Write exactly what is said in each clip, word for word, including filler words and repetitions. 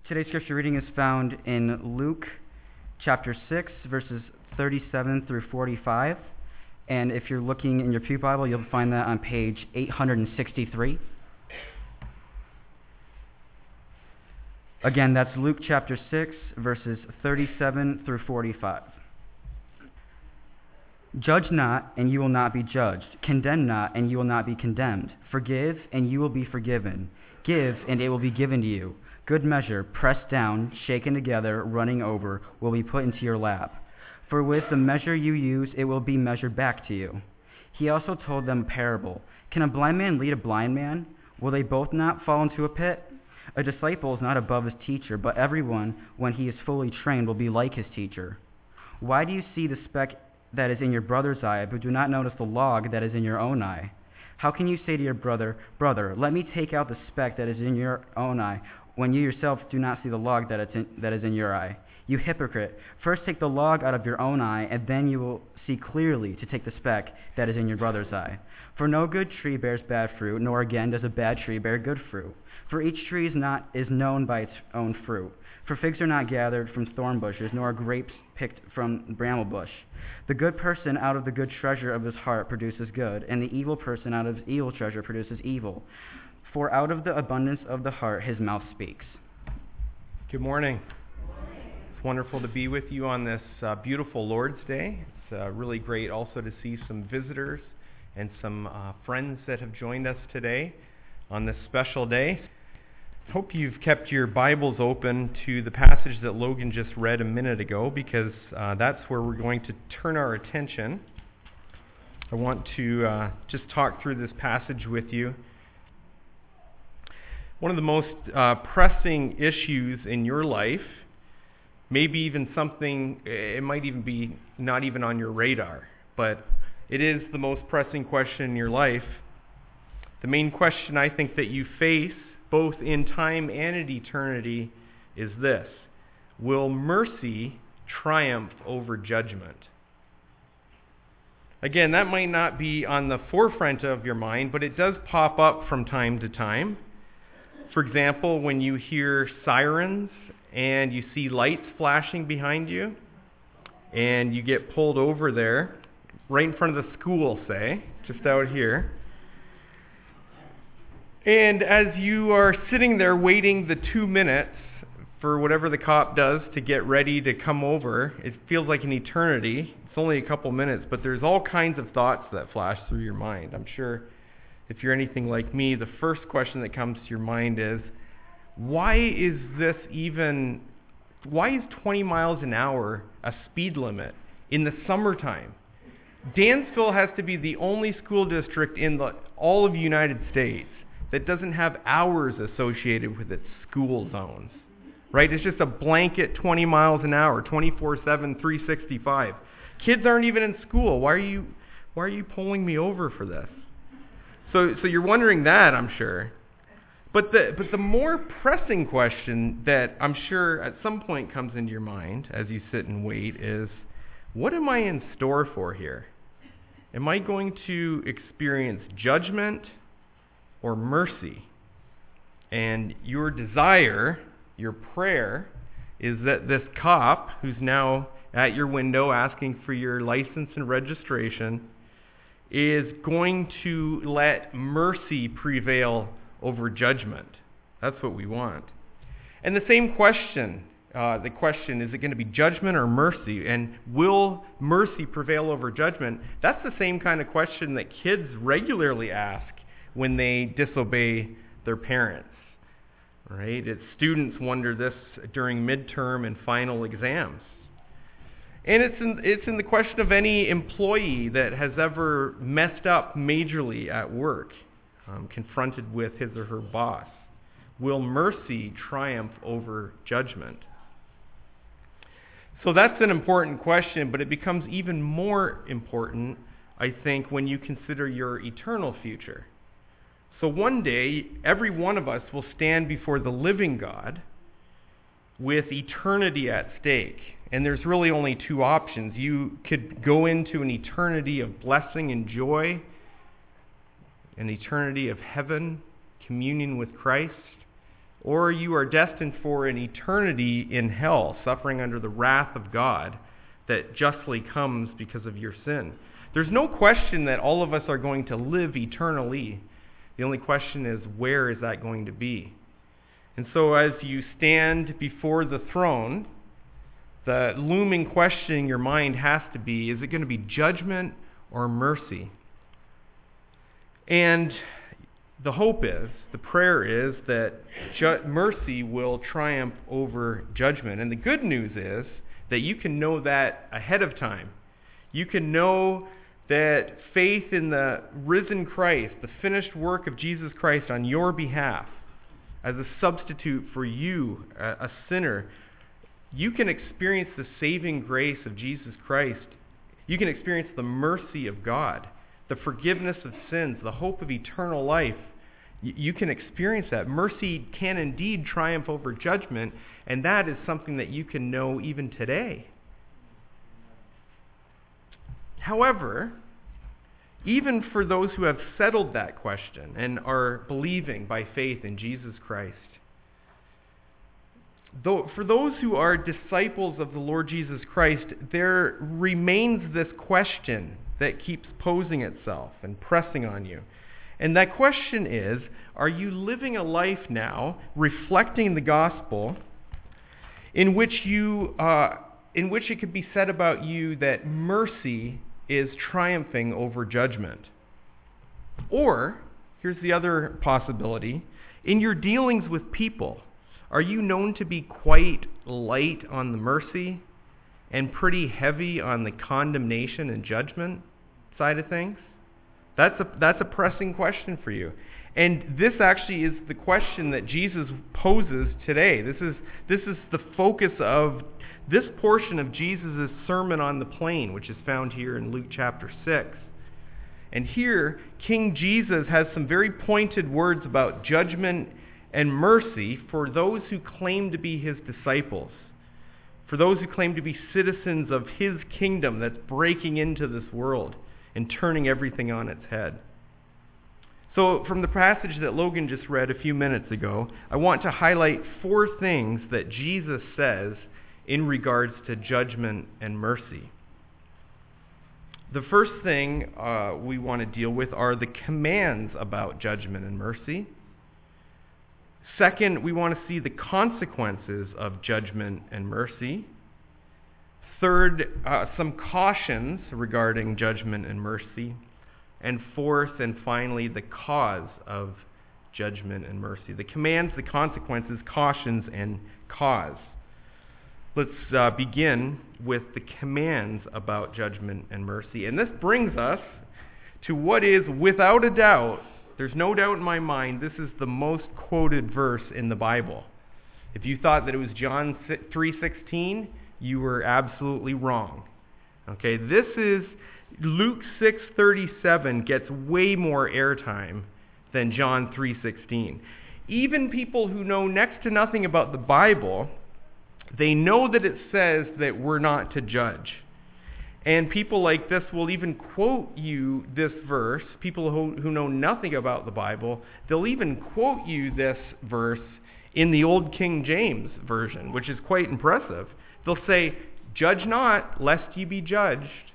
Today's scripture reading is found in Luke chapter six, verses thirty-seven through forty-five. And if you're looking in your Pew Bible, you'll find that on page eight hundred sixty-three. Again, that's Luke chapter six, verses thirty-seven through forty-five. Judge not, and you will not be judged. Condemn not, and you will not be condemned. Forgive, and you will be forgiven. Give, and it will be given to you. Good measure, pressed down, shaken together, running over, will be put into your lap. For with the measure you use, it will be measured back to you. He also told them a parable. Can a blind man lead a blind man? Will they both not fall into a pit? A disciple is not above his teacher, but everyone, when he is fully trained, will be like his teacher. Why do you see the speck that is in your brother's eye, but do not notice the log that is in your own eye? How can you say to your brother, Brother, let me take out the speck that is in your own eye, when you yourself do not see the log that, in, that is in your eye? You hypocrite! First take the log out of your own eye, and then you will see clearly to take the speck that is in your brother's eye. For no good tree bears bad fruit, nor again does a bad tree bear good fruit. For each tree is not is known by its own fruit. For figs are not gathered from thorn bushes, nor are grapes picked from bramble bush. The good person out of the good treasure of his heart produces good, and the evil person out of his evil treasure produces evil. For out of the abundance of the heart his mouth speaks. Good morning. It's wonderful to be with you on this uh, beautiful Lord's Day. It's uh, really great also to see some visitors and some uh, friends that have joined us today on this special day. Hope you've kept your Bibles open to the passage that Logan just read a minute ago, because uh, that's where we're going to turn our attention. I want to uh, just talk through this passage with you. One of the most uh, pressing issues in your life, maybe even something, it might even be not even on your radar, but it is the most pressing question in your life. The main question I think that you face, both in time and in eternity, is this: will mercy triumph over judgment? Again, that might not be on the forefront of your mind, but it does pop up from time to time. For example, when you hear sirens and you see lights flashing behind you, and you get pulled over there, right in front of the school, say, just out here. And as you are sitting there waiting the two minutes for whatever the cop does to get ready to come over, it feels like an eternity. It's only a couple minutes, but there's all kinds of thoughts that flash through your mind. I'm sure if you're anything like me, the first question that comes to your mind is, why is this even, why is twenty miles an hour a speed limit in the summertime? Dansville has to be the only school district in the, all of the United States that doesn't have hours associated with its school zones, right? It's just a blanket twenty miles an hour, twenty-four seven, three sixty-five. Kids aren't even in school. Why are you, why are you pulling me over for this? So, so you're wondering that, I'm sure. But the, but the more pressing question that I'm sure at some point comes into your mind as you sit and wait is, what am I in store for here? Am I going to experience judgment or mercy? And your desire, your prayer, is that this cop who's now at your window asking for your license and registration is going to let mercy prevail over judgment. That's what we want. And the same question, uh, the question, is it going to be judgment or mercy? And will mercy prevail over judgment? That's the same kind of question that kids regularly ask when they disobey their parents. Right? It's, students wonder this during midterm and final exams. And it's in, it's in the question of any employee that has ever messed up majorly at work, um, confronted with his or her boss. Will mercy triumph over judgment? So that's an important question, but it becomes even more important, I think, when you consider your eternal future. So one day, every one of us will stand before the living God with eternity at stake. And there's really only two options. You could go into an eternity of blessing and joy, an eternity of heaven, communion with Christ, or you are destined for an eternity in hell, suffering under the wrath of God that justly comes because of your sin. There's no question that all of us are going to live eternally. The only question is, where is that going to be? And so as you stand before the throne, the looming question in your mind has to be, is it going to be judgment or mercy? And the hope is, the prayer is that ju- mercy will triumph over judgment. And the good news is that you can know that ahead of time. You can know that faith in the risen Christ, the finished work of Jesus Christ on your behalf, as a substitute for you, a, a sinner, you can experience the saving grace of Jesus Christ. You can experience the mercy of God, the forgiveness of sins, the hope of eternal life. You can experience that. Mercy can indeed triumph over judgment, and that is something that you can know even today. However, even for those who have settled that question and are believing by faith in Jesus Christ, though, for those who are disciples of the Lord Jesus Christ, there remains this question that keeps posing itself and pressing on you. And that question is, are you living a life now reflecting the gospel in which you, uh, in which it could be said about you that mercy is triumphing over judgment? Or, here's the other possibility, in your dealings with people, are you known to be quite light on the mercy and pretty heavy on the condemnation and judgment side of things? That's a, that's a pressing question for you. And this actually is the question that Jesus poses today. This is, this is the focus of this portion of Jesus' Sermon on the Plain, which is found here in Luke chapter six. And here, King Jesus has some very pointed words about judgment and mercy for those who claim to be his disciples, for those who claim to be citizens of his kingdom that's breaking into this world and turning everything on its head. So from the passage that Logan just read a few minutes ago, I want to highlight four things that Jesus says in regards to judgment and mercy. The first thing uh, we want to deal with are the commands about judgment and mercy. Second, we want to see the consequences of judgment and mercy. Third, uh, some cautions regarding judgment and mercy. And fourth and finally, the cause of judgment and mercy. The commands, the consequences, cautions, and cause. Let's uh, begin with the commands about judgment and mercy. And this brings us to what is, without a doubt, there's no doubt in my mind, this is the most quoted verse in the Bible. If you thought that it was John three sixteen, you were absolutely wrong. Okay, this is Luke six thirty-seven gets way more airtime than John three sixteen. Even people who know next to nothing about the Bible, they know that it says that we're not to judge. And people like this will even quote you this verse. People who, who know nothing about the Bible, they'll even quote you this verse in the Old King James Version, which is quite impressive. They'll say, "Judge not, lest ye be judged."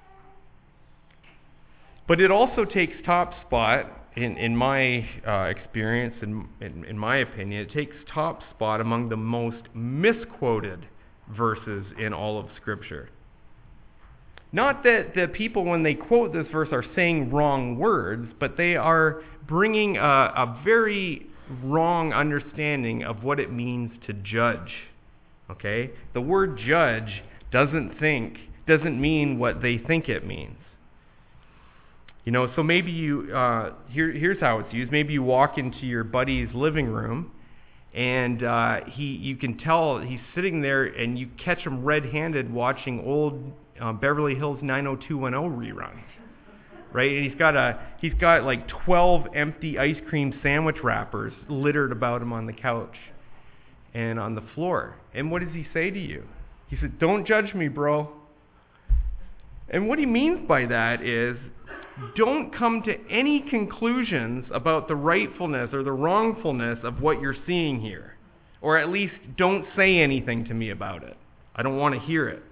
But it also takes top spot, in, in my uh, experience, in, in, in my opinion, it takes top spot among the most misquoted verses in all of Scripture. Not that the people, when they quote this verse, are saying wrong words, but they are bringing a, a very wrong understanding of what it means to judge. Okay? The word judge doesn't think, doesn't mean what they think it means. You know, so maybe you, uh, here, here's how it's used. Maybe you walk into your buddy's living room, and uh, he, you can tell he's sitting there, and you catch him red-handed watching old uh, Beverly Hills nine oh two one oh reruns, right? And he's got a, he's got like twelve empty ice cream sandwich wrappers littered about him on the couch and on the floor. And what does he say to you? He said, "Don't judge me, bro." And what he means by that is, don't come to any conclusions about the rightfulness or the wrongfulness of what you're seeing here. Or at least don't say anything to me about it. I don't want to hear it.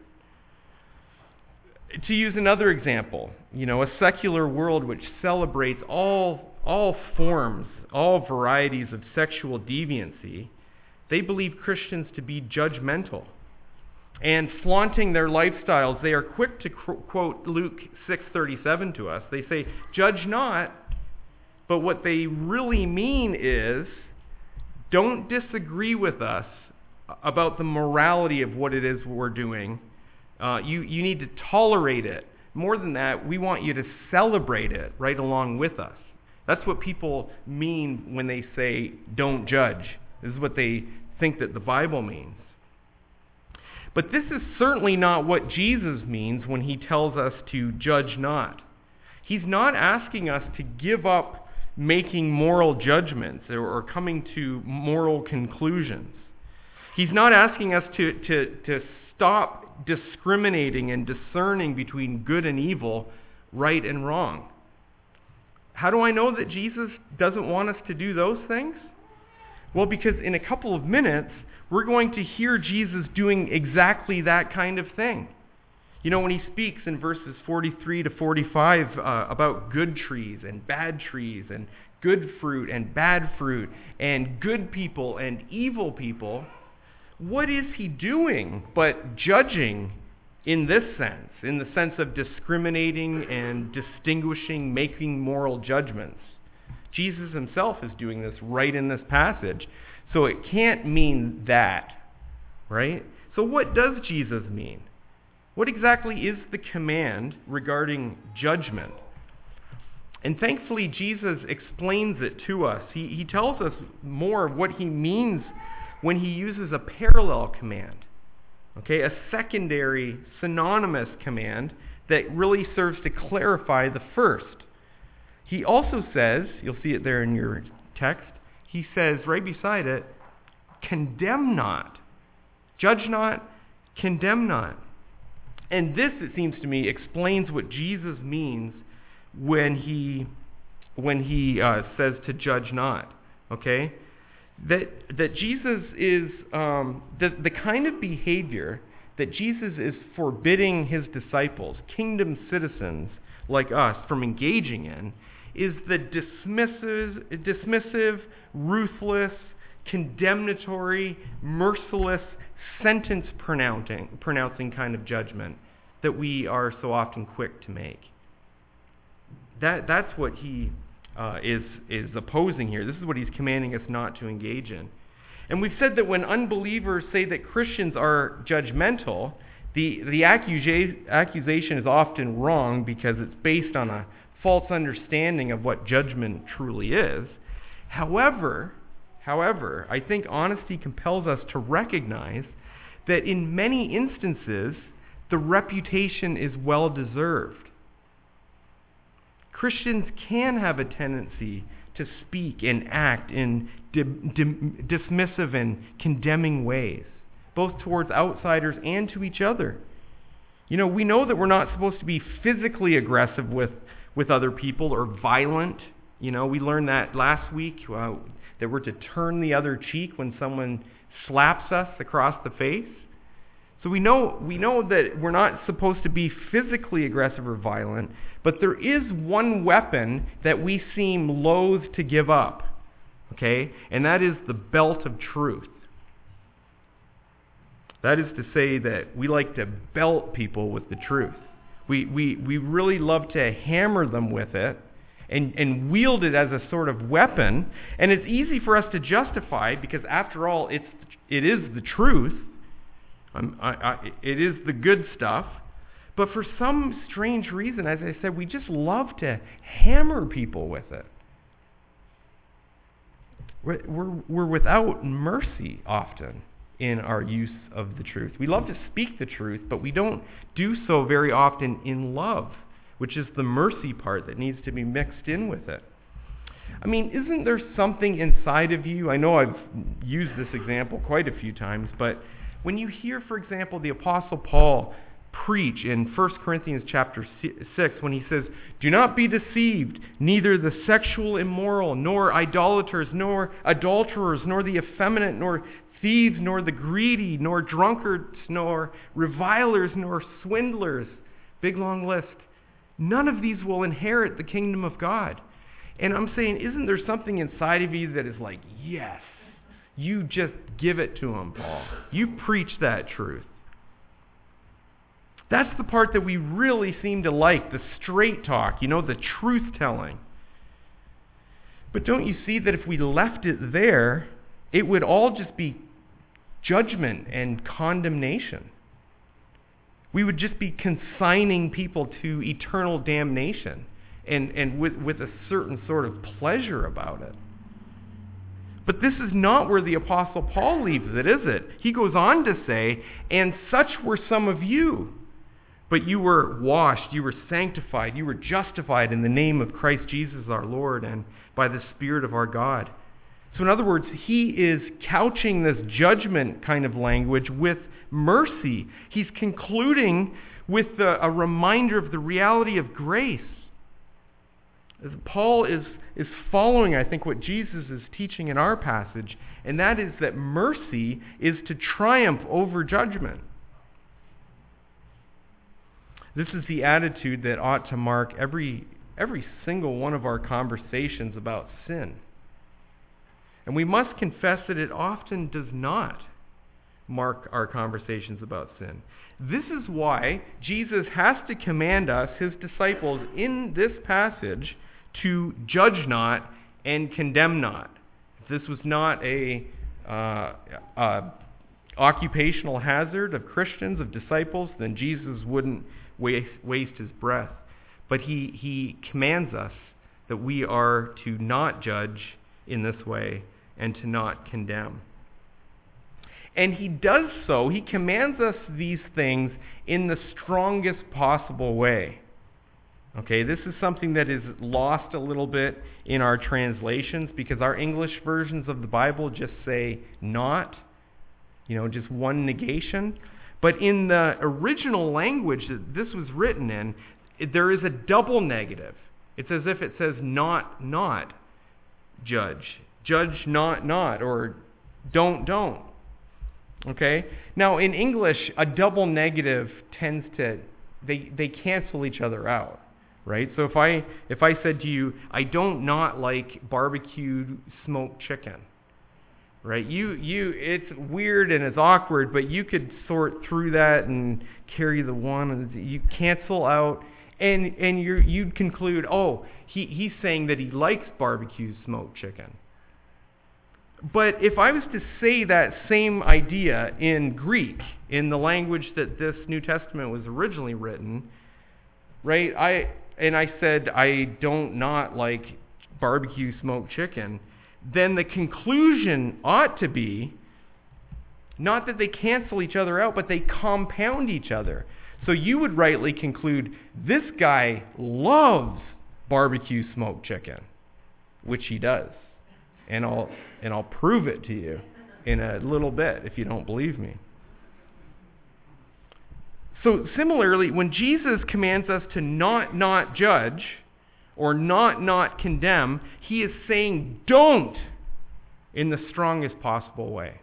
To use another example, you know, a secular world which celebrates all, all forms, all varieties of sexual deviancy, they believe Christians to be judgmental. And flaunting their lifestyles, they are quick to quote Luke six thirty-seven to us. They say, "Judge not," but what they really mean is, don't disagree with us about the morality of what it is we're doing. Uh, you, you need to tolerate it. More than that, we want you to celebrate it right along with us. That's what people mean when they say, don't judge. This is what they think that the Bible means. But this is certainly not what Jesus means when he tells us to judge not. He's not asking us to give up making moral judgments or, or coming to moral conclusions. He's not asking us to, to, to stop discriminating and discerning between good and evil, right and wrong. How do I know that Jesus doesn't want us to do those things? Well, because in a couple of minutes, we're going to hear Jesus doing exactly that kind of thing. You know, when he speaks in verses forty-three to forty-five uh, about good trees and bad trees and good fruit and bad fruit and good people and evil people, what is he doing but judging in this sense, in the sense of discriminating and distinguishing, making moral judgments? Jesus himself is doing this right in this passage. So it can't mean that, right? So what does Jesus mean? What exactly is the command regarding judgment? And thankfully, Jesus explains it to us. He, he tells us more of what he means when he uses a parallel command, okay, a secondary, synonymous command that really serves to clarify the first. He also says, you'll see it there in your text, he says right beside it, condemn not. Judge not, condemn not. And this, it seems to me, explains what Jesus means when he when he uh, says to judge not. Okay? That that Jesus is, um, the, the kind of behavior that Jesus is forbidding his disciples, kingdom citizens like us, from engaging in, is the dismissive, dismissive, ruthless, condemnatory, merciless, sentence pronouncing, pronouncing kind of judgment that we are so often quick to make. That that's what he uh, is is opposing here. This is what he's commanding us not to engage in. And we've said that when unbelievers say that Christians are judgmental, the the accusa- accusation is often wrong because it's based on a false understanding of what judgment truly is. However, however, I think honesty compels us to recognize that in many instances, the reputation is well deserved. Christians can have a tendency to speak and act in di- di- dismissive and condemning ways, both towards outsiders and to each other. You know, we know that we're not supposed to be physically aggressive with with other people or violent. You know, we learned that last week, uh, that we're to turn the other cheek when someone slaps us across the face. So we know we know that we're not supposed to be physically aggressive or violent, but there is one weapon that we seem loath to give up, okay? And that is the belt of truth. That is to say that we like to belt people with the truth. We we we really love to hammer them with it and, and wield it as a sort of weapon. And it's easy for us to justify because, after all, it's it is the truth. Um, I, I, it is the good stuff. But for some strange reason, as I said, we just love to hammer people with it. We're, we're, we're without mercy often in our use of the truth. We love to speak the truth, but we don't do so very often in love, which is the mercy part that needs to be mixed in with it. I mean, isn't there something inside of you? I know I've used this example quite a few times, but when you hear, for example, the Apostle Paul preach in First Corinthians chapter six when he says, "Do not be deceived, neither the sexual immoral, nor idolaters, nor adulterers, nor the effeminate, nor thieves, nor the greedy, nor drunkards, nor revilers, nor swindlers." Big long list. None of these will inherit the kingdom of God. And I'm saying, isn't there something inside of you that is like, yes, you just give it to him, Paul. You preach that truth. That's the part that we really seem to like, the straight talk, you know, the truth telling. But don't you see that if we left it there, it would all just be judgment and condemnation. We would just be consigning people to eternal damnation and, and with, with a certain sort of pleasure about it. But this is not where the Apostle Paul leaves it, is it? He goes on to say, "And such were some of you. But you were washed, you were sanctified, you were justified in the name of Christ Jesus our Lord and by the Spirit of our God." So in other words, he is couching this judgment kind of language with mercy. He's concluding with the, a reminder of the reality of grace. As Paul is, is following, I think, what Jesus is teaching in our passage, and that is that mercy is to triumph over judgment. This is the attitude that ought to mark every, every single one of our conversations about sin. And we must confess that it often does not mark our conversations about sin. This is why Jesus has to command us, his disciples, in this passage to judge not and condemn not. If this was not a, uh, a occupational hazard of Christians, of disciples, then Jesus wouldn't waste, waste his breath. But he, he commands us that we are to not judge in this way and to not condemn. And he does so, he commands us these things in the strongest possible way. Okay, this is something that is lost a little bit in our translations because our English versions of the Bible just say not, you know, just one negation. But in the original language that this was written in, there is a double negative. It's as if it says not, not judge. Judge not, not, or don't, don't. Okay? Now, in English, a double negative tends to, they, they cancel each other out, right? So if I if I said to you, I don't not like barbecued smoked chicken, right? You you it's weird and it's awkward, but you could sort through that and carry the one, and you cancel out, and and you you'd conclude, oh, he he's saying that he likes barbecue smoked chicken. But if I was to say that same idea in Greek, in the language that this New Testament was originally written, right? I and I said I don't not like barbecue smoked chicken, then the conclusion ought to be not that they cancel each other out, but they compound each other. So you would rightly conclude this guy loves barbecue smoked chicken, which he does. And I'll and I'll prove it to you in a little bit if you don't believe me. So similarly, when Jesus commands us to not not judge or not not condemn, he is saying don't in the strongest possible way.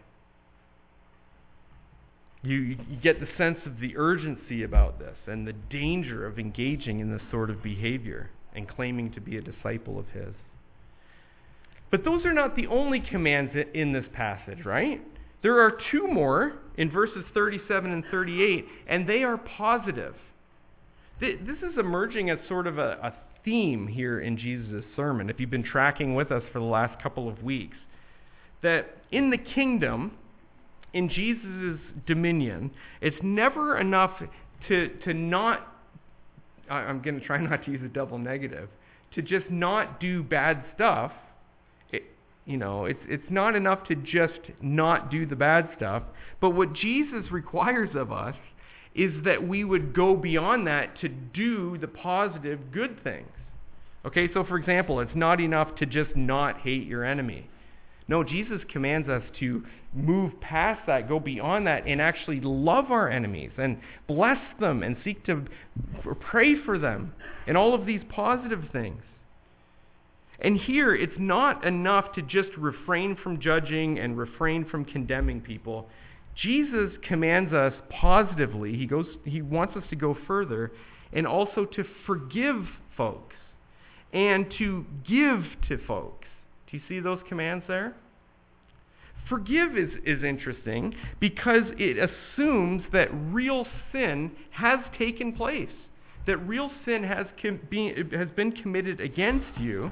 You, you get the sense of the urgency about this and the danger of engaging in this sort of behavior and claiming to be a disciple of his. But those are not the only commands in this passage, right? There are two more in verses thirty-seven and thirty-eight, and they are positive. This is emerging as sort of a, a theme here in Jesus' sermon, if you've been tracking with us for the last couple of weeks. That in the kingdom, in Jesus' dominion, it's never enough to, to not, I'm going to try not to use a double negative, to just not do bad stuff. You know, it's it's not enough to just not do the bad stuff. But what Jesus requires of us is that we would go beyond that to do the positive good things. Okay, so for example, it's not enough to just not hate your enemy. No, Jesus commands us to move past that, go beyond that, and actually love our enemies and bless them and seek to pray for them and all of these positive things. And here, it's not enough to just refrain from judging and refrain from condemning people. Jesus commands us positively. He goes, he wants us to go further and also to forgive folks and to give to folks. Do you see those commands there? Forgive is, is interesting because it assumes that real sin has taken place, that real sin has, com- been, has been committed against you.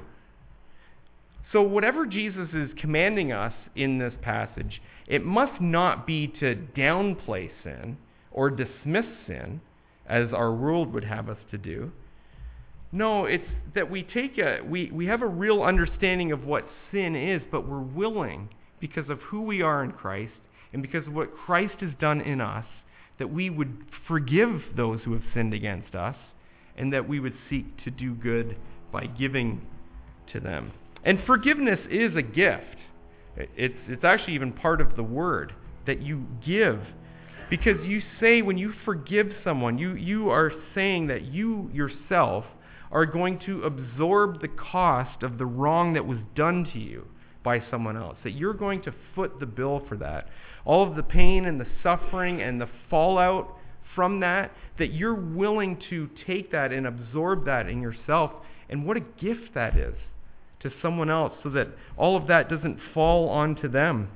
So whatever Jesus is commanding us in this passage, it must not be to downplay sin or dismiss sin, as our world would have us to do. No, it's that we take a we, we have a real understanding of what sin is, but we're willing, because of who we are in Christ and because of what Christ has done in us, that we would forgive those who have sinned against us and that we would seek to do good by giving to them. And forgiveness is a gift. It's, it's actually even part of the word that you give. Because you say when you forgive someone, you, you are saying that you yourself are going to absorb the cost of the wrong that was done to you by someone else. That you're going to foot the bill for that. All of the pain and the suffering and the fallout from that, that you're willing to take that and absorb that in yourself. And what a gift that is to someone else, so that all of that doesn't fall onto them.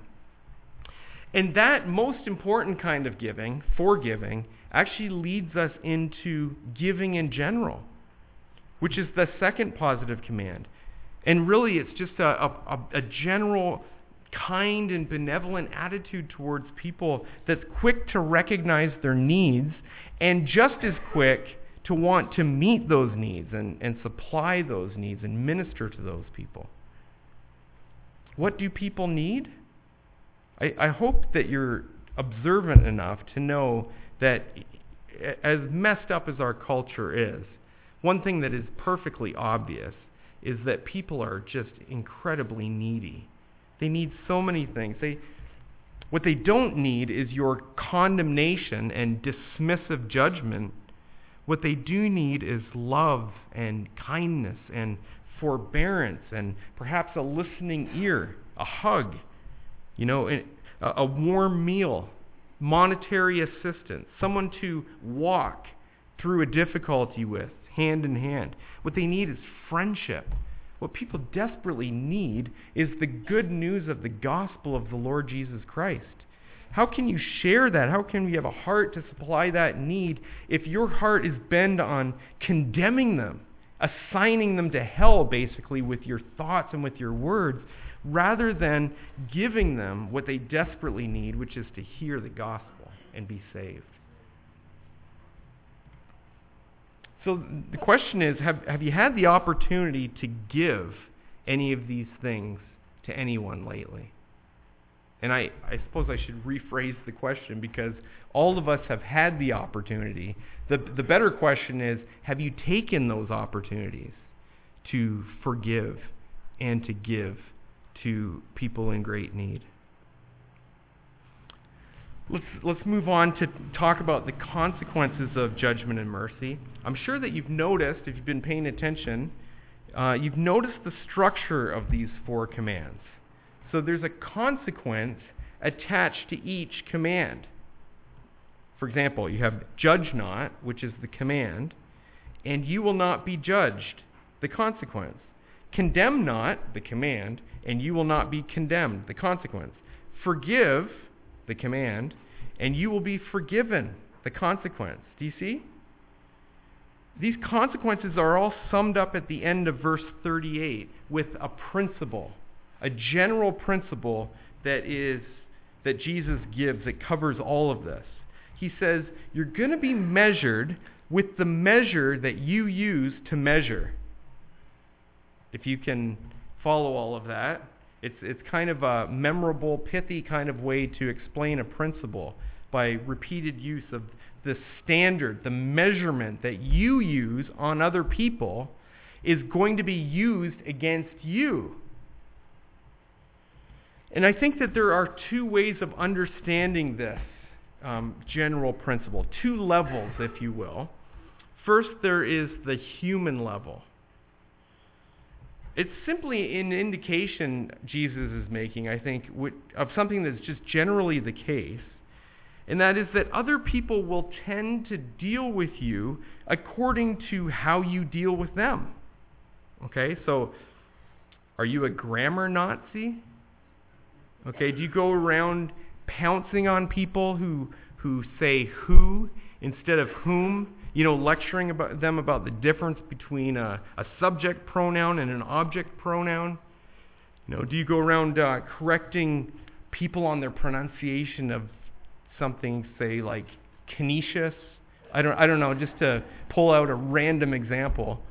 And that most important kind of giving, forgiving, actually leads us into giving in general, which is the second positive command. And really it's just a, a, a general kind and benevolent attitude towards people that's quick to recognize their needs and just as quick to want to meet those needs and, and supply those needs and minister to those people. What do people need? I, I hope that you're observant enough to know that as messed up as our culture is, one thing that is perfectly obvious is that people are just incredibly needy. They need so many things. They, what they don't need is your condemnation and dismissive judgment. What they do need is love and kindness and forbearance and perhaps a listening ear, a hug, you know, a, a warm meal, monetary assistance, someone to walk through a difficulty with, hand in hand. What they need is friendship. What people desperately need is the good news of the gospel of the Lord Jesus Christ. How can you share that? How can you have a heart to supply that need if your heart is bent on condemning them, assigning them to hell, basically, with your thoughts and with your words, rather than giving them what they desperately need, which is to hear the gospel and be saved? So the question is, have, have you had the opportunity to give any of these things to anyone lately? And I, I suppose I should rephrase the question, because all of us have had the opportunity. The, the better question is, have you taken those opportunities to forgive and to give to people in great need? Let's, let's move on to talk about the consequences of judgment and mercy. I'm sure that you've noticed, if you've been paying attention, uh, you've noticed the structure of these four commands. So there's a consequence attached to each command. For example, you have judge not, which is the command, and you will not be judged, the consequence. Condemn not, the command, and you will not be condemned, the consequence. Forgive, the command, and you will be forgiven, the consequence. Do you see? These consequences are all summed up at the end of verse thirty-eight with a principle. A general principle that is that Jesus gives that covers all of this. He says, you're going to be measured with the measure that you use to measure. If you can follow all of that, it's it's kind of a memorable, pithy kind of way to explain a principle by repeated use of the standard, the measurement that you use on other people is going to be used against you. And I think that there are two ways of understanding this um, general principle, two levels, if you will. First, there is the human level. It's simply an indication Jesus is making, I think, of something that's just generally the case, and that is that other people will tend to deal with you according to how you deal with them. Okay, so are you a grammar Nazi? Okay, do you go around pouncing on people who who say who instead of whom? You know, lecturing about them about the difference between a, a subject pronoun and an object pronoun? You know, do you go around uh, correcting people on their pronunciation of something, say like Canisius? I don't I don't know, just to pull out a random example.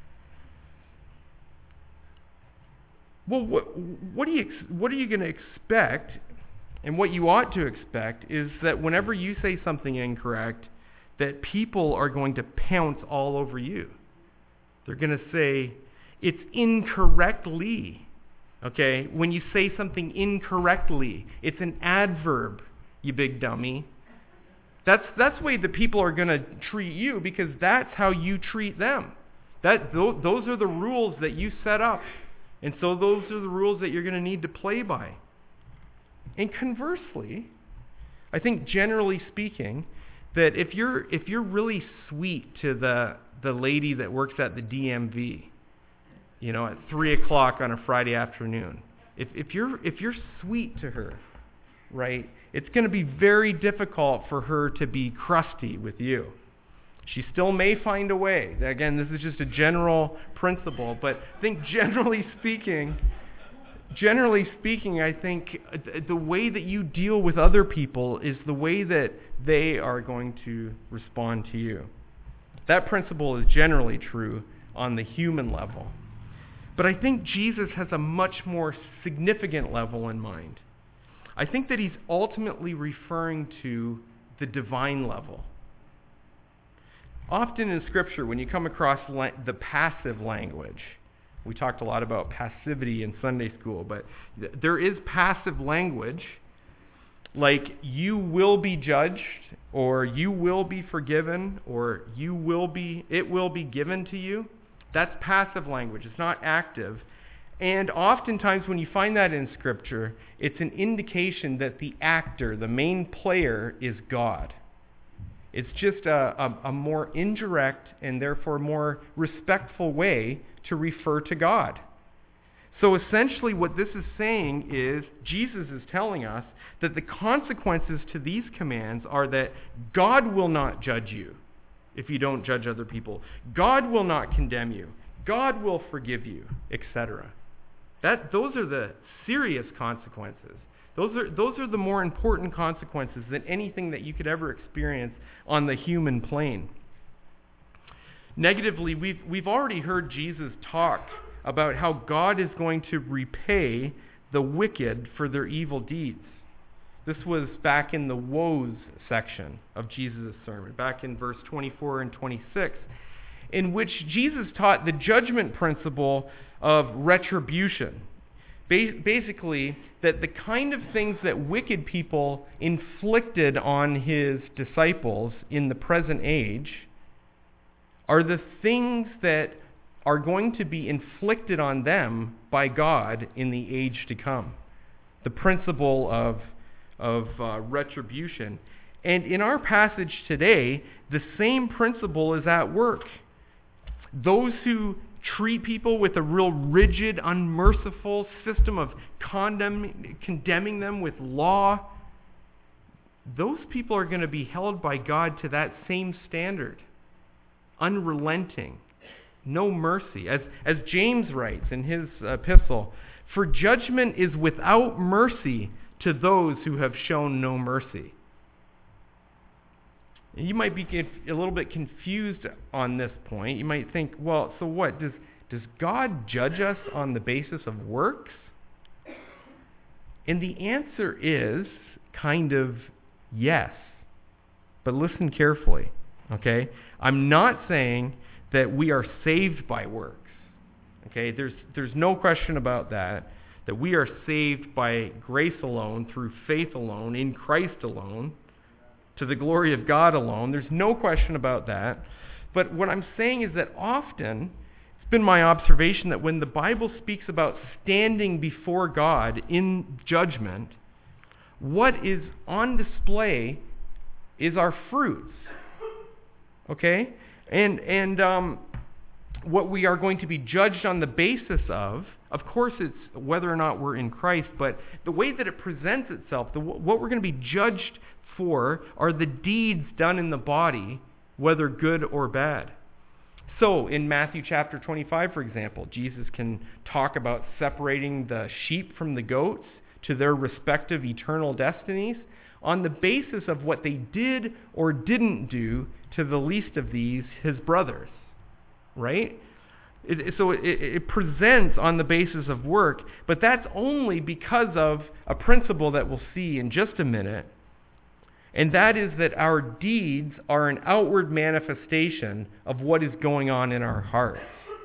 Well, what, what, do you, what are you going to expect, and what you ought to expect, is that whenever you say something incorrect, that people are going to pounce all over you. They're going to say, it's incorrectly. Okay? When you say something incorrectly, it's an adverb, you big dummy. That's, that's the way the people are going to treat you, because that's how you treat them. That, those are the rules that you set up. And so those are the rules that you're going to need to play by. And conversely, I think generally speaking, that if you're if you're really sweet to the the lady that works at the D M V, you know, at three o'clock on a Friday afternoon, if if you're if you're sweet to her, right, it's going to be very difficult for her to be crusty with you. She still may find a way. Again, this is just a general principle, but I think generally speaking, generally speaking, I think the way that you deal with other people is the way that they are going to respond to you. That principle is generally true on the human level. But I think Jesus has a much more significant level in mind. I think that he's ultimately referring to the divine level. Often in Scripture, when you come across la- the passive language, we talked a lot about passivity in Sunday school, but th- there is passive language, like you will be judged, or you will be forgiven, or you will be, it will be given to you. That's passive language. It's not active. And oftentimes when you find that in Scripture, it's an indication that the actor, the main player, is God. It's just a, a, a more indirect and therefore more respectful way to refer to God. So essentially what this is saying is Jesus is telling us that the consequences to these commands are that God will not judge you if you don't judge other people. God will not condemn you. God will forgive you, et cetera. That those are the serious consequences. Those are those are the more important consequences than anything that you could ever experience on the human plane. Negatively, we've we've already heard Jesus talk about how God is going to repay the wicked for their evil deeds. This was back in the woes section of Jesus' sermon, back in verse twenty-four and twenty-six, in which Jesus taught the judgment principle of retribution. Basically, that the kind of things that wicked people inflicted on his disciples in the present age are the things that are going to be inflicted on them by God in the age to come. The principle of, of uh, retribution. And in our passage today, the same principle is at work. Those who treat people with a real rigid, unmerciful system of condemn, condemning them with law, those people are going to be held by God to that same standard. Unrelenting. No mercy. As, as James writes in his epistle, for judgment is without mercy to those who have shown no mercy. You might be a little bit confused on this point. You might think, well, so what? Does, does God judge us on the basis of works? And the answer is kind of yes. But listen carefully, okay? I'm not saying that we are saved by works. Okay? There's, there's no question about that. that we are saved by grace alone, through faith alone, in Christ alone, to the glory of God alone. There's no question about that. But what I'm saying is that often, it's been my observation that when the Bible speaks about standing before God in judgment, what is on display is our fruits. Okay? And and um, what we are going to be judged on the basis of, of course it's whether or not we're in Christ, but the way that it presents itself, the, what we're going to be judged for are the deeds done in the body, whether good or bad. So in Matthew chapter twenty-five, for example, Jesus can talk about separating the sheep from the goats to their respective eternal destinies on the basis of what they did or didn't do to the least of these, his brothers. Right? It, so it, it presents on the basis of work, but that's only because of a principle that we'll see in just a minute, and that is that our deeds are an outward manifestation of what is going on in our hearts.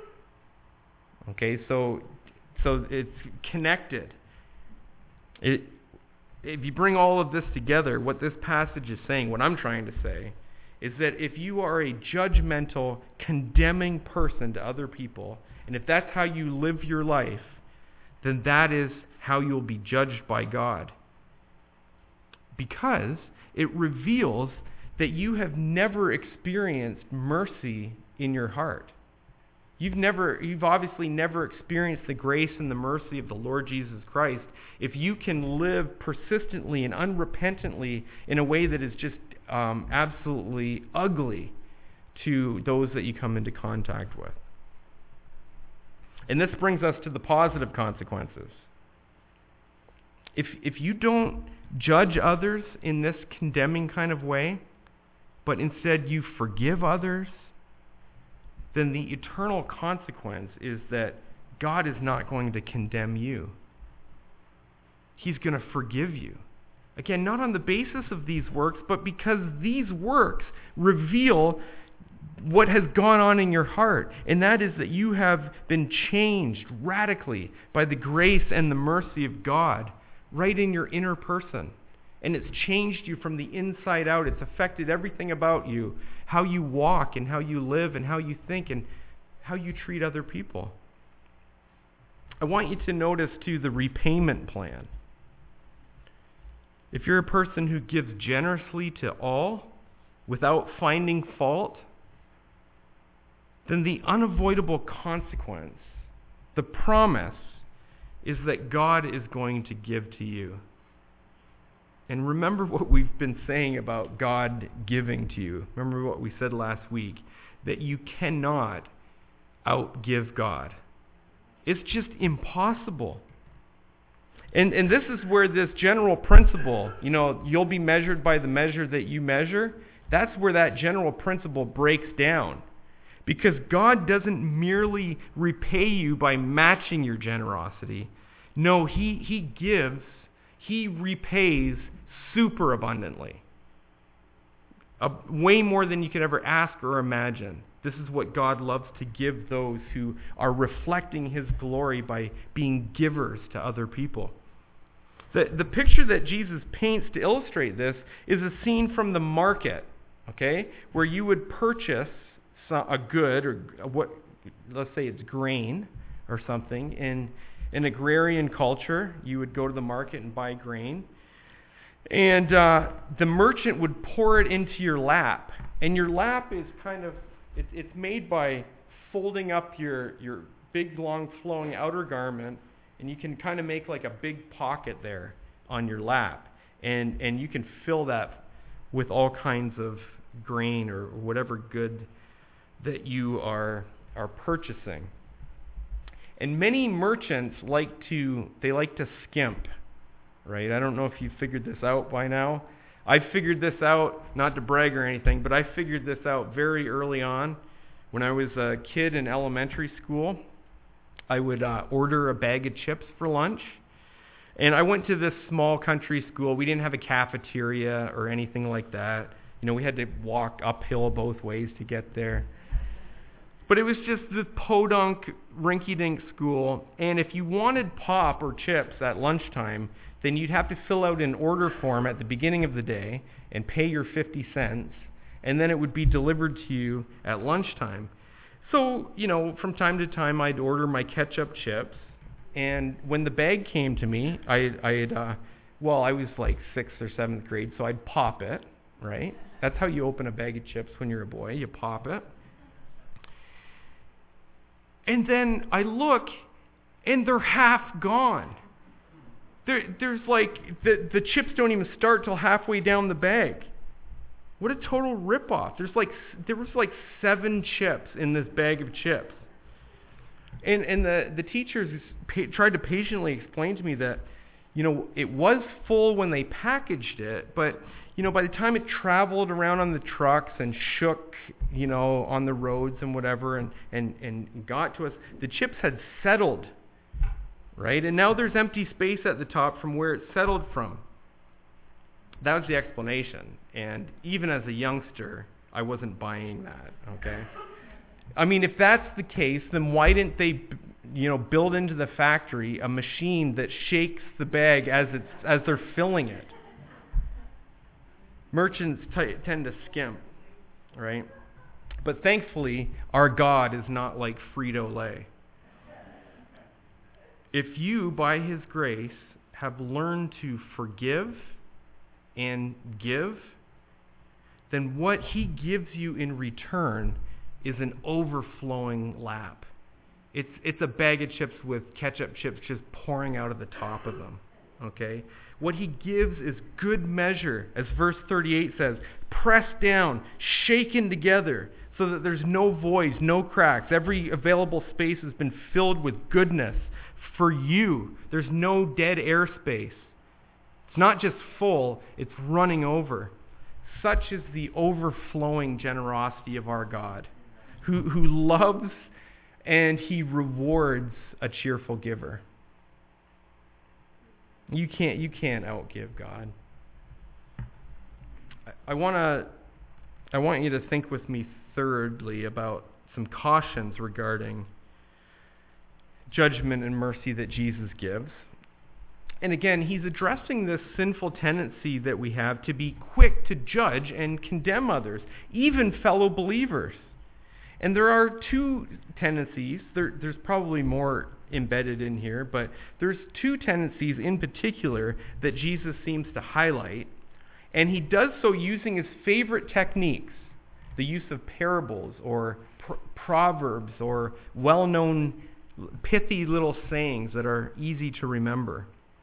Okay, so so it's connected. It, if you bring all of this together, what this passage is saying, what I'm trying to say, is that if you are a judgmental, condemning person to other people, and if that's how you live your life, then that is how you'll be judged by God. Because it reveals that you have never experienced mercy in your heart. You've never, you've obviously never experienced the grace and the mercy of the Lord Jesus Christ if you can live persistently and unrepentantly in a way that is just um, absolutely ugly to those that you come into contact with. And this brings us to the positive consequences. If if you don't judge others in this condemning kind of way, but instead you forgive others, then the eternal consequence is that God is not going to condemn you. He's going to forgive you. Again, not on the basis of these works, but because these works reveal what has gone on in your heart. And that is that you have been changed radically by the grace and the mercy of God right in your inner person. And it's changed you from the inside out. It's affected everything about you, how you walk and how you live and how you think and how you treat other people. I want you to notice, too, the repayment plan. If you're a person who gives generously to all without finding fault, then the unavoidable consequence, the promise, is that God is going to give to you. And remember what we've been saying about God giving to you. Remember what we said last week, that you cannot outgive God. It's just impossible. And and this is where this general principle, you know, you'll be measured by the measure that you measure, that's where that general principle breaks down. Because God doesn't merely repay you by matching your generosity. No, He, he gives, He repays super abundantly. Uh, way more than you could ever ask or imagine. This is what God loves to give those who are reflecting His glory by being givers to other people. The, the picture that Jesus paints to illustrate this is a scene from the market, okay, where you would purchase some, a good, or what, let's say it's grain or something. In an agrarian culture, you would go to the market and buy grain. And uh, the merchant would pour it into your lap. And your lap is kind of, it, it's made by folding up your, your big, long, flowing outer garment, and you can kind of make like a big pocket there on your lap. And, and you can fill that with all kinds of grain or whatever good that you are, are purchasing. And many merchants like to, they like to skimp. Right? I don't know if you figured this out by now. I figured this out, not to brag or anything, but I figured this out very early on. When I was a kid in elementary school, I would uh, order a bag of chips for lunch. And I went to this small country school. We didn't have a cafeteria or anything like that. You know, we had to walk uphill both ways to get there. But it was just this podunk, rinky-dink school, and if you wanted pop or chips at lunchtime, then you'd have to fill out an order form at the beginning of the day and pay your fifty cents, and then it would be delivered to you at lunchtime. So, you know, from time to time, I'd order my ketchup chips, and when the bag came to me, I, I'd, uh, well, I was like sixth or seventh grade, so I'd pop it, right? That's how you open a bag of chips when you're a boy. You pop it. And then I look, and they're half gone. There, there's like, the, the chips don't even start till halfway down the bag. What a total ripoff. There's like, there was like seven chips in this bag of chips. And, and the, the teachers pa- tried to patiently explain to me that, you know, it was full when they packaged it, but, you know, by the time it traveled around on the trucks and shook, you know, on the roads and whatever and, and, and got to us, the chips had settled, right? And now there's empty space at the top from where it settled from. That was the explanation. And even as a youngster, I wasn't buying that, okay? I mean, if that's the case, then why didn't they, you know, build into the factory a machine that shakes the bag as it's as they're filling it? Merchants t- tend to skimp, right? But thankfully, our God is not like Frito-Lay. If you, by His grace, have learned to forgive and give, then what He gives you in return is an overflowing lap. It's it's a bag of chips with ketchup chips just pouring out of the top of them. Okay? What He gives is good measure, as verse thirty-eight says, pressed down, shaken together, so that there's no voids, no cracks. Every available space has been filled with goodness for you. There's no dead air space. It's not just full, it's running over. Such is the overflowing generosity of our God, who, who loves and He rewards a cheerful giver. You can't you can't outgive God. I, I wanna I want you to think with me thirdly about some cautions regarding judgment and mercy that Jesus gives. And again, He's addressing this sinful tendency that we have to be quick to judge and condemn others, even fellow believers. And there are two tendencies. There, there's probably more embedded in here, but there's two tendencies in particular that Jesus seems to highlight. And He does so using His favorite techniques, the use of parables or pr- proverbs or well-known pithy little sayings that are easy to remember.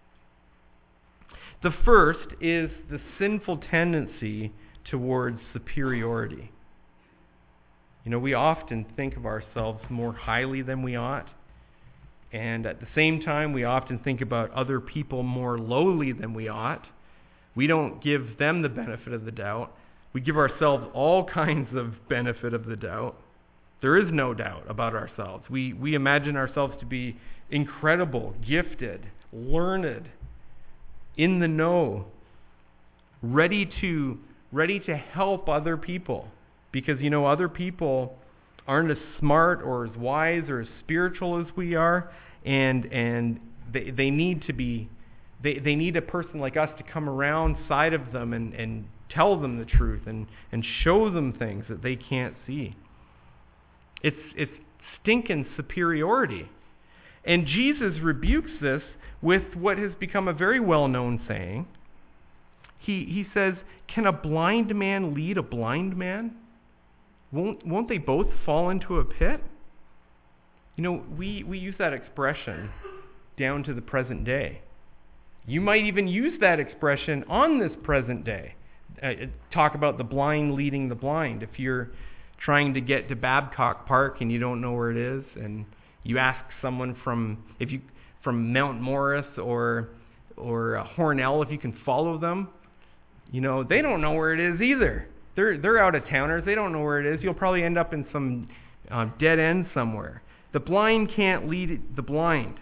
The first is the sinful tendency towards superiority. You know, we often think of ourselves more highly than we ought. And at the same time, we often think about other people more lowly than we ought. We don't give them the benefit of the doubt. We give ourselves all kinds of benefit of the doubt. There is no doubt about ourselves. We, we imagine ourselves to be incredible, gifted, learned, in the know, ready to ready to help other people. Because, you know, other people aren't as smart or as wise or as spiritual as we are, and and they they need to be they, they need a person like us to come around side of them and, and tell them the truth and, and show them things that they can't see. It's it's stinking superiority. And Jesus rebukes this with what has become a very well-known saying. He he says, "Can a blind man lead a blind man? Won't won't they both fall into a pit?" You know, we, we use that expression down to the present day. You might even use that expression on this present day. Uh, talk about the blind leading the blind. If you're trying to get to Babcock Park and you don't know where it is, and you ask someone from if you from Mount Morris or or uh, Hornell if you can follow them, you know, they don't know where it is either. They're they're out of towners. They don't know where it is. You'll probably end up in some uh, dead end somewhere. The blind can't lead the blind.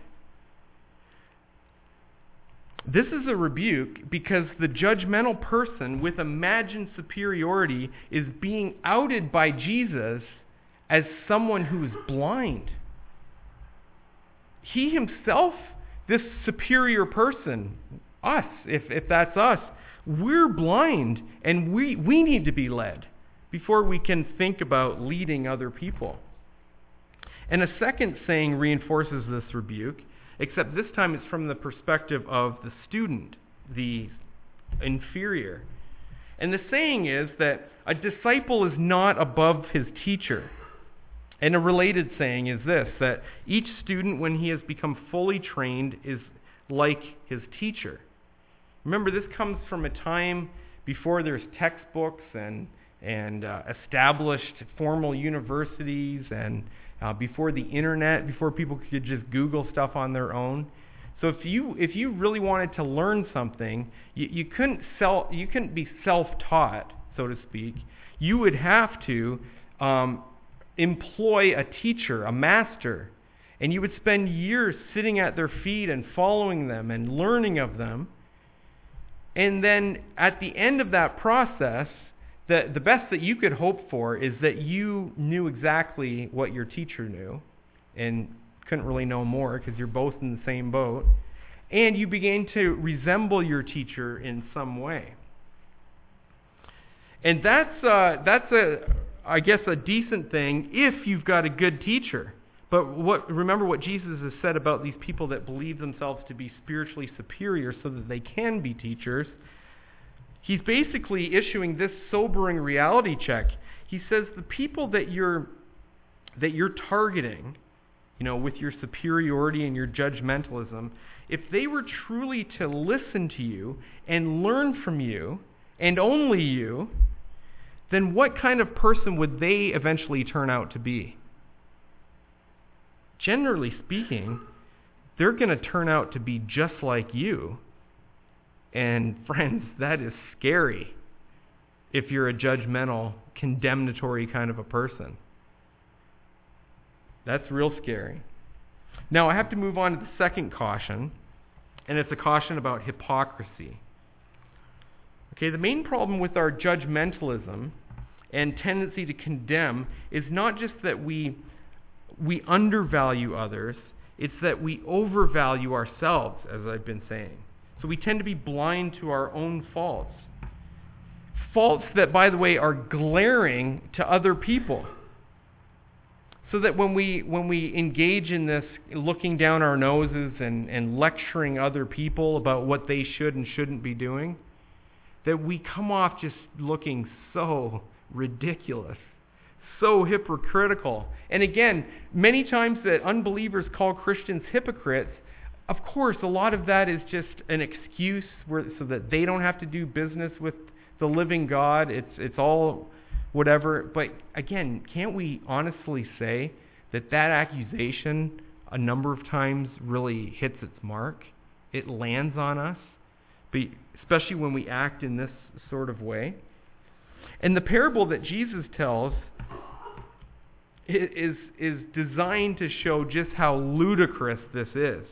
This is a rebuke because the judgmental person with imagined superiority is being outed by Jesus as someone who is blind. He himself, this superior person, us, if, if that's us, we're blind, and we, we need to be led before we can think about leading other people. And a second saying reinforces this rebuke, except this time it's from the perspective of the student, the inferior. And the saying is that a disciple is not above his teacher. And a related saying is this, that each student, when he has become fully trained, is like his teacher. Remember, this comes from a time before there's textbooks and, and uh, established formal universities, and uh, before the internet, before people could just Google stuff on their own. So if you if you really wanted to learn something, you, you couldn't sell, you couldn't be self-taught, so to speak. You would have to um, employ a teacher, a master, and you would spend years sitting at their feet and following them and learning of them. And then at the end of that process, the, the best that you could hope for is that you knew exactly what your teacher knew and couldn't really know more because you're both in the same boat. And you began to resemble your teacher in some way. And that's uh, that's a I guess a decent thing if you've got a good teacher. But what remember what Jesus has said about these people that believe themselves to be spiritually superior so that they can be teachers. He's basically issuing this sobering reality check. He says the people that you're that you're targeting, you know, with your superiority and your judgmentalism, if they were truly to listen to you and learn from you, and only you, then what kind of person would they eventually turn out to be? Generally speaking, they're going to turn out to be just like you. And friends, that is scary if you're a judgmental, condemnatory kind of a person. That's real scary. Now, I have to move on to the second caution, and it's a caution about hypocrisy. Okay, the main problem with our judgmentalism and tendency to condemn is not just that we we undervalue others, it's that we overvalue ourselves, as I've been saying. So we tend to be blind to our own faults. Faults that, by the way, are glaring to other people. So that when we when we engage in this looking down our noses and, and lecturing other people about what they should and shouldn't be doing, that we come off just looking so ridiculous, so hypocritical. And again, many times that unbelievers call Christians hypocrites, of course, a lot of that is just an excuse where, so that they don't have to do business with the living God. It's it's all whatever. But again, can't we honestly say that that accusation a number of times really hits its mark? It lands on us, but especially when we act in this sort of way. And the parable that Jesus tells is, is designed to show just how ludicrous this is.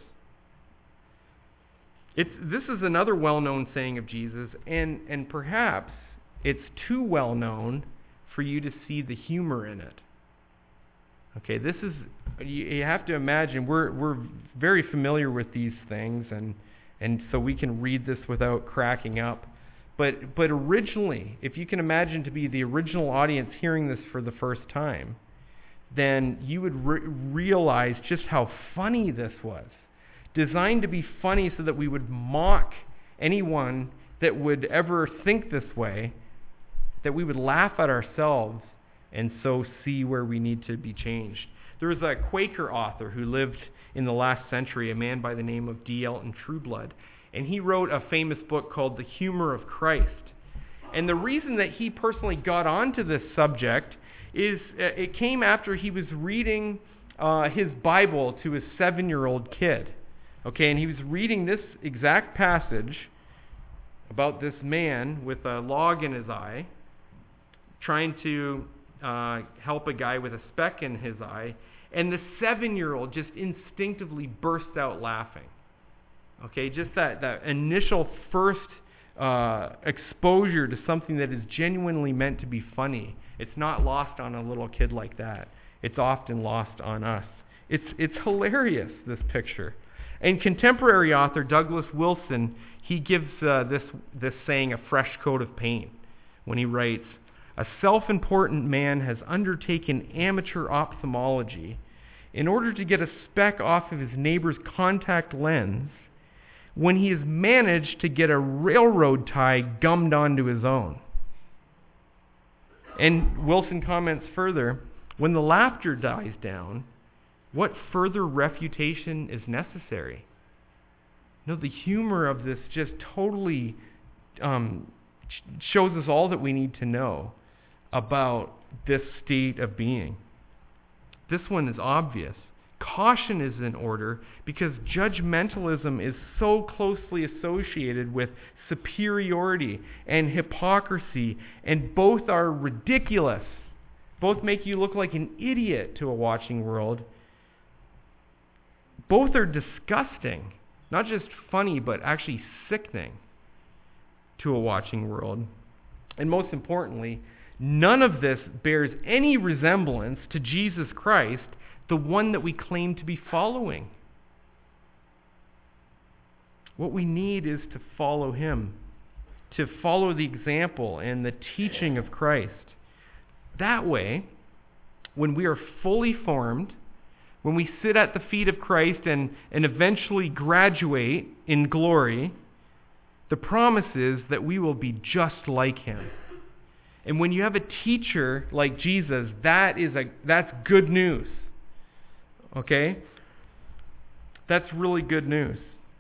It's, this is another well-known saying of Jesus, and, and perhaps it's too well-known for you to see the humor in it. Okay, this is, you, you have to imagine, we're, we're very familiar with these things, and, and so we can read this without cracking up. But, but originally, if you can imagine to be the original audience hearing this for the first time, then you would re- realize just how funny this was. Designed to be funny so that we would mock anyone that would ever think this way, that we would laugh at ourselves and so see where we need to be changed. There was a Quaker author who lived in the last century, a man by the name of D. Elton Trueblood, and he wrote a famous book called The Humor of Christ. And the reason that he personally got onto this subject is uh, it came after he was reading uh, his Bible to his seven-year-old kid. Okay, and he was reading this exact passage about this man with a log in his eye, trying to uh, help a guy with a speck in his eye, and the seven-year-old just instinctively burst out laughing. Okay, just that, that initial first uh, exposure to something that is genuinely meant to be funny. It's not lost on a little kid like that. it's often lost on us. It's, it's hilarious, this picture. And contemporary author Douglas Wilson, he gives uh, this, this saying a fresh coat of paint when he writes, "A self-important man has undertaken amateur ophthalmology in order to get a speck off of his neighbor's contact lens when he has managed to get a railroad tie gummed onto his own." And Wilson comments further, "When the laughter dies down, what further refutation is necessary?" No, the humor of this just totally um, shows us all that we need to know about this state of being. This one is obvious. Caution is in order because judgmentalism is so closely associated with superiority and hypocrisy, and both are ridiculous. Both make you look like an idiot to a watching world. Both are disgusting, not just funny, but actually sickening to a watching world. And most importantly, none of this bears any resemblance to Jesus Christ, the one that we claim to be following. What we need is to follow him, to follow the example and the teaching of Christ. That way, when we are fully formed, when we sit at the feet of Christ and, and eventually graduate in glory, the promise is that we will be just like him. And when you have a teacher like Jesus, that is a that's good news. Okay? That's really good news.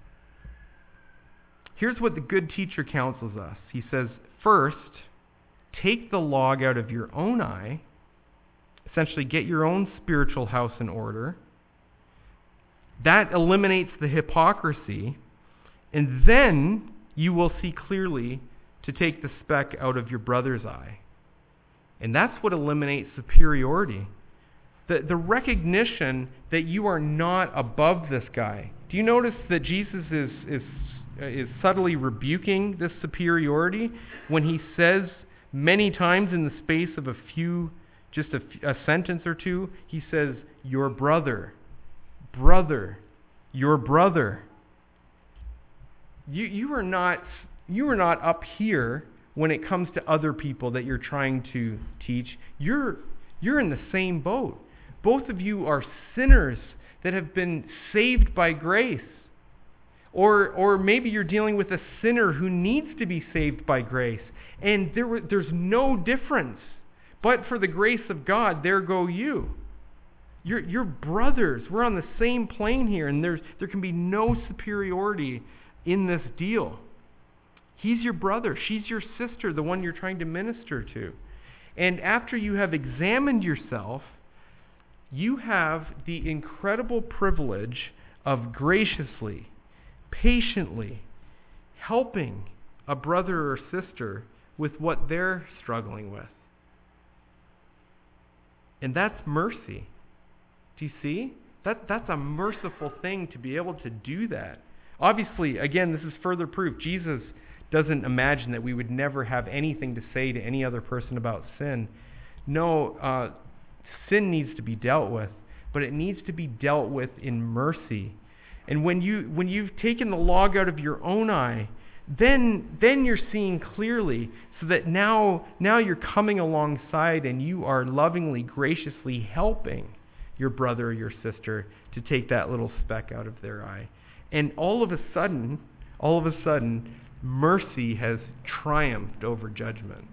Here's what the good teacher counsels us. He says, first, take the log out of your own eye. Essentially, get your own spiritual house in order. That eliminates the hypocrisy. And then you will see clearly to take the speck out of your brother's eye. And that's what eliminates superiority. The, the recognition that you are not above this guy. Do you notice that Jesus is, is, is subtly rebuking this superiority when he says many times in the space of a few, just a, a sentence or two, he says, your brother, brother, your brother. You, you are not... You are not up here when it comes to other people that you're trying to teach. You're, you're in the same boat. Both of you are sinners that have been saved by grace. Or, or maybe you're dealing with a sinner who needs to be saved by grace. And there, there's no difference. But for the grace of God, there go you. You're, you're brothers. We're on the same plane here, and there's, there can be no superiority in this deal. He's your brother. She's your sister, the one you're trying to minister to. And after you have examined yourself, you have the incredible privilege of graciously, patiently helping a brother or sister with what they're struggling with. And that's mercy. Do you see? That, that's a merciful thing to be able to do that. Obviously, again, this is further proof. Jesus doesn't imagine that we would never have anything to say to any other person about sin. No, uh, sin needs to be dealt with, but it needs to be dealt with in mercy. And when you when you've taken the log out of your own eye, then then you're seeing clearly, so that now now you're coming alongside and you are lovingly, graciously helping your brother or your sister to take that little speck out of their eye. And all of a sudden, all of a sudden, mercy has triumphed over judgment.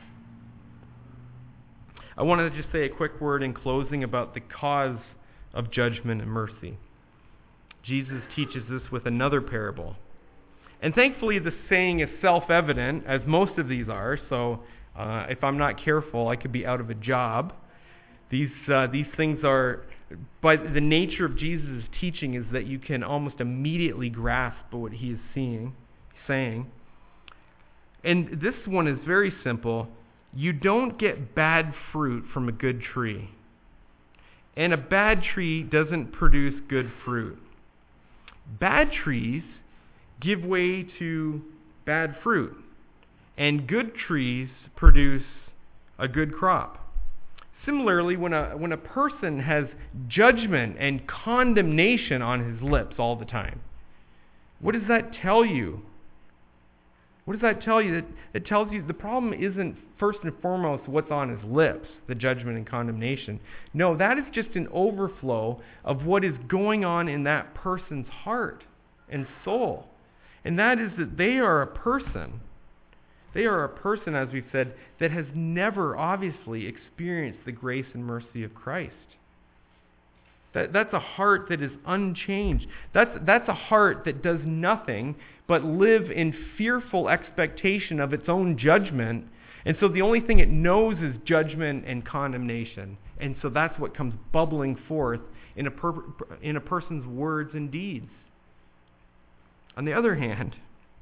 I want to just say a quick word in closing about the cause of judgment and mercy. Jesus teaches this with another parable. And thankfully the saying is self-evident, as most of these are, so uh, if I'm not careful, I could be out of a job. These, uh, these things are, by the nature of Jesus' teaching is that you can almost immediately grasp what he is seeing. saying. And this one is very simple. You don't get bad fruit from a good tree. And a bad tree doesn't produce good fruit. Bad trees give way to bad fruit. And good trees produce a good crop. Similarly, when a, when a person has judgment and condemnation on his lips all the time, what does that tell you? What does that tell you? It, it tells you the problem isn't first and foremost what's on his lips, the judgment and condemnation. No, that is just an overflow of what is going on in that person's heart and soul. And that is that they are a person. They are a person, as we've said, that has never obviously experienced the grace and mercy of Christ. That, that's a heart that is unchanged. That's, that's a heart that does nothing but live in fearful expectation of its own judgment. And so the only thing it knows is judgment and condemnation. And so that's what comes bubbling forth in a, per, in a person's words and deeds. On the other hand,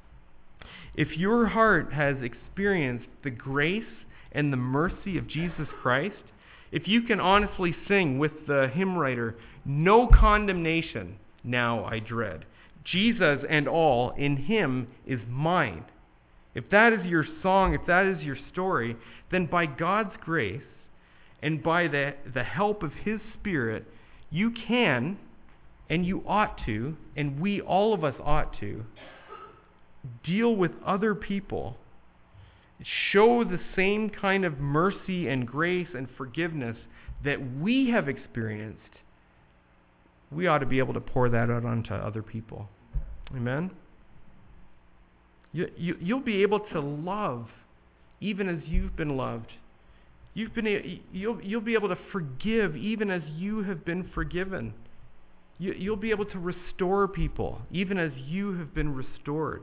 if your heart has experienced the grace and the mercy of Jesus Christ, if you can honestly sing with the hymn writer, "No condemnation now I dread. Jesus and all in him is mine." If that is your song, if that is your story, then by God's grace and by the, the help of his Spirit, you can and you ought to, and we, all of us ought to, deal with other people, show the same kind of mercy and grace and forgiveness that we have experienced. We ought to be able to pour that out onto other people. Amen? You, you, you'll be able to love even as you've been loved. You've been, you'll, you'll be able to forgive even as you have been forgiven. You, you'll be able to restore people even as you have been restored.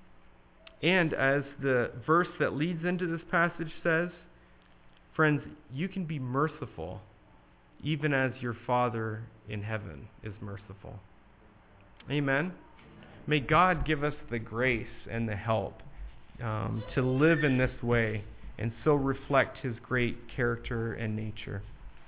And as the verse that leads into this passage says, friends, you can be merciful even as your Father in heaven is merciful. Amen? May God give us the grace and the help um, to live in this way and so reflect his great character and nature.